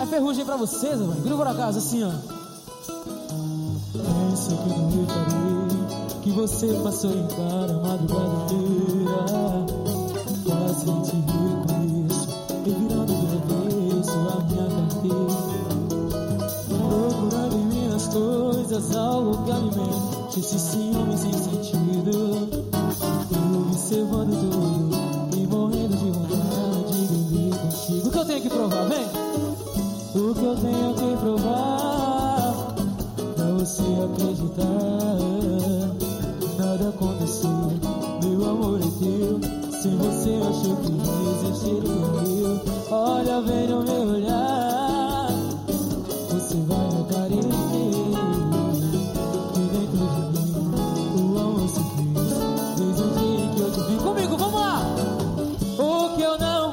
Ferrugem pra vocês, mano. Grupo na casa, assim, ó. Penso que não reparei que você passou em cara a madrugada inteira. Quase te reconheço, revirando do avesso a minha carteira. Procurando em minhas coisas algo que alimente esse ciúme sem sentido. Observando tudo e morrendo de vontade de viver contigo. O que eu tenho que provar, vem? O que eu tenho que provar pra você acreditar. Nada aconteceu, meu amor é teu. Se você achou que existiria eu, olha bem no meu olhar, você vai notar em mim que dentro de mim o amor se fez desde o dia que eu te vi. Comigo, vamos lá! O que eu não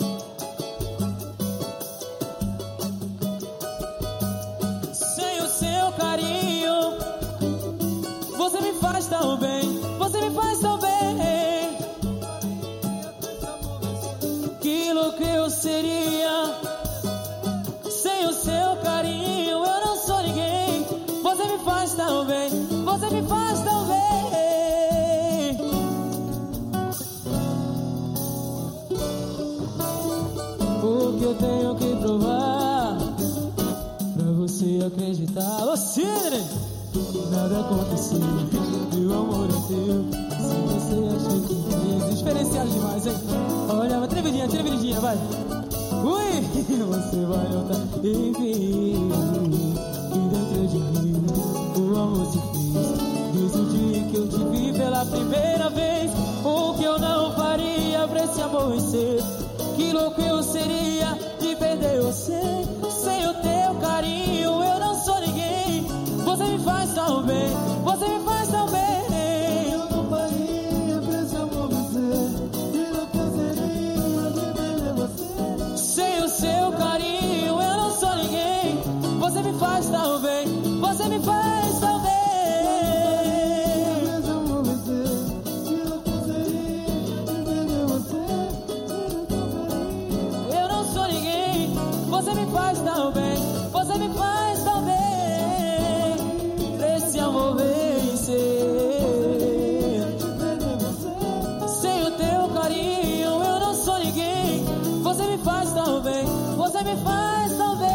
sem o seu carinho, você me faz tão bem, você me faz tão bem. Aquilo que eu seria sem o seu carinho, eu não sou ninguém. Você me faz tão bem, você me faz tão bem. O que eu tenho que provar pra você acreditar? Ô Sidney! Nada aconteceu, meu amor é teu. Se você achou que fez, diferenciado demais, hein? Olha, tremidinha, vai. Ui, você vai notar, enfim, que dentro de mim o amor se fez desde o dia que eu te vi pela primeira vez. O que eu não faria pra esse amor vencer? Que louco eu seria de perder você. Sem o teu carinho eu não sou ninguém. Você me faz tão bem, você me faz tão bem. Eu não faria pra esse amor vencer. Que louco eu seria de perder você. Sem o seu carinho eu não sou ninguém. Você me faz tão bem, você me faz tão bem. Você me faz tão bem, você me faz tão bem. Pra esse amor vencer. Sem o teu carinho eu não sou ninguém. Você me faz tão bem, você me faz tão bem.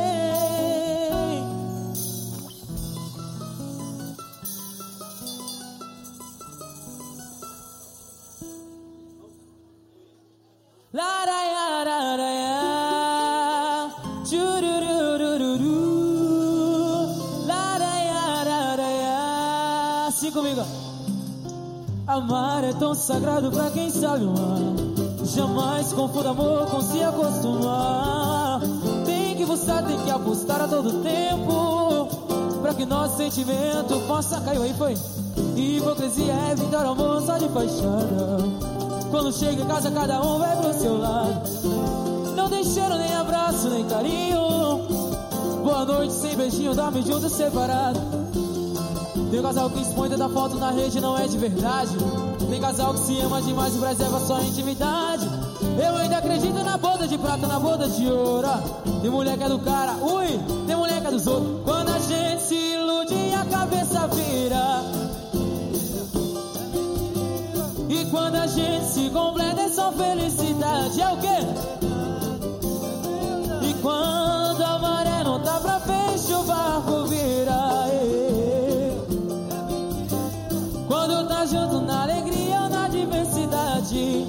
Assim comigo. Amar é tão sagrado pra quem sabe amar. Jamais confunda amor com se acostumar. Tem que buscar, tem que apostar a todo tempo pra que nosso sentimento possa cair. Aí foi. Hipocrisia é vitória, amor só de fachada. Quando chega em casa cada um vai pro seu lado. Não tem cheiro, nem abraço, nem carinho. Boa noite sem beijinho, dorme junto separado. Tem casal que expõe da foto na rede, não é de verdade. Tem casal que se ama demais e preserva sua intimidade. Eu ainda acredito na boda de prata, na boda de ouro. Tem mulher que é do cara, ui, tem mulher que é dos outros. Quando a gente se ilude e a cabeça vira. E quando a gente se completa é só felicidade. É o quê? E quando a maré não tá pra frente, o barco vira. Quando tá junto na alegria ou na diversidade.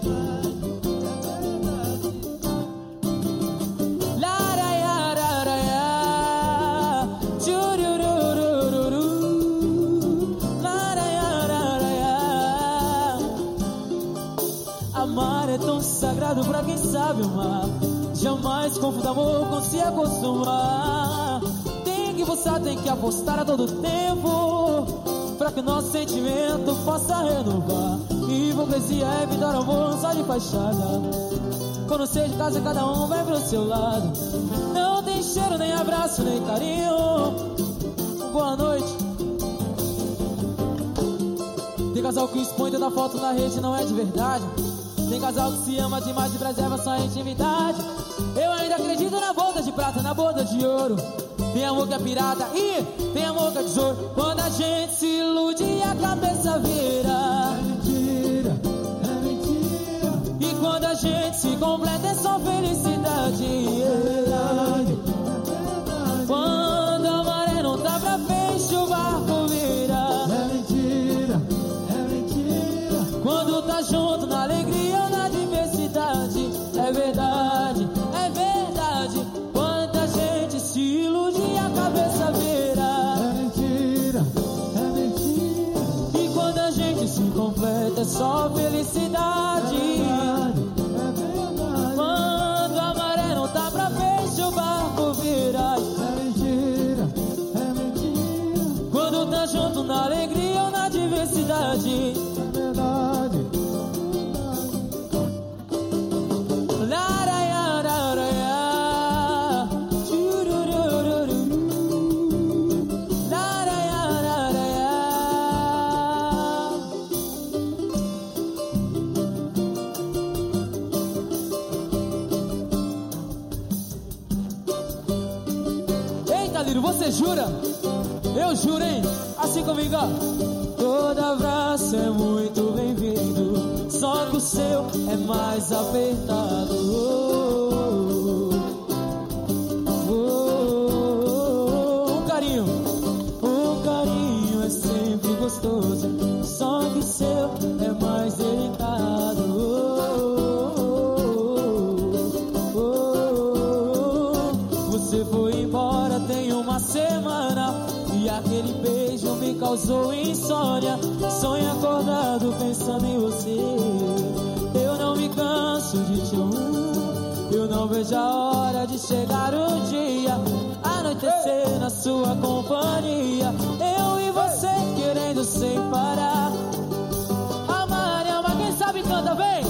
Amar é tão sagrado pra quem sabe amar. Jamais confunda amor com se acostumar. Tem que buscar, tem que apostar a todo tempo pra que nosso sentimento possa renovar. Hipocrisia é vitória, amor só de fachada. Quando seja de casa cada um vai pro seu lado. Não tem cheiro, nem abraço, nem carinho. Boa noite. Tem casal que expõe toda foto na rede, não é de verdade. Tem casal que se ama demais e preserva sua intimidade. Eu ainda acredito na boda de prata, na boda de ouro. Tem amor que é pirata e tem amor que é tesouro. Quando a gente se ilude e a cabeça vira, é mentira, é mentira. e quando a gente se completa é só felicidade. É verdade, é verdade. Quando a maré não tá pra frente, o barco vira. É mentira, é mentira. Quando tá junto na alegria ou na diversidade. É verdade, é verdade. Quanta gente se ilude e a cabeça vira. É mentira, é mentira. E quando a gente se completa é só felicidade. É verdade. Quando a maré não tá pra frente, o barco vira. É mentira, é mentira. Quando tá junto na alegria ou na diversidade. É verdade. Eita, Lírio, você jura? Eu juro, hein? Assim comigo, ó. Todo abraço é muito bem-vindo, só que o seu é mais apertado. Um carinho é sempre gostoso, só que o seu é mais delicado. Você foi embora tem uma semana e aquele beijo me causou insônia. Sonho acordado pensando em você. Eu não me canso de te amar. Eu não vejo a hora de chegar o dia, anoitecer na sua companhia. Eu e você querendo sem parar. Amar e amar, quem sabe canta, vem!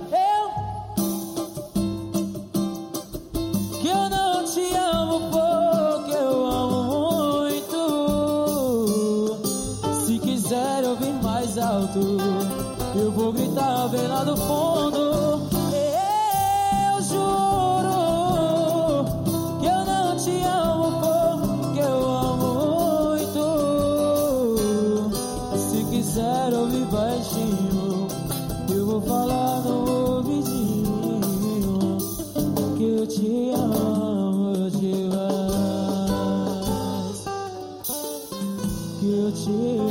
Que eu não te amo pouco, eu amo muito. Se quiser ouvir mais alto, eu vou gritar bem lá do fundo. Eu juro que eu não te amo pouco, eu amo muito. Se quiser ouvir baixinho, eu vou falar no ouvidinho que eu te amo demais, que eu te amo.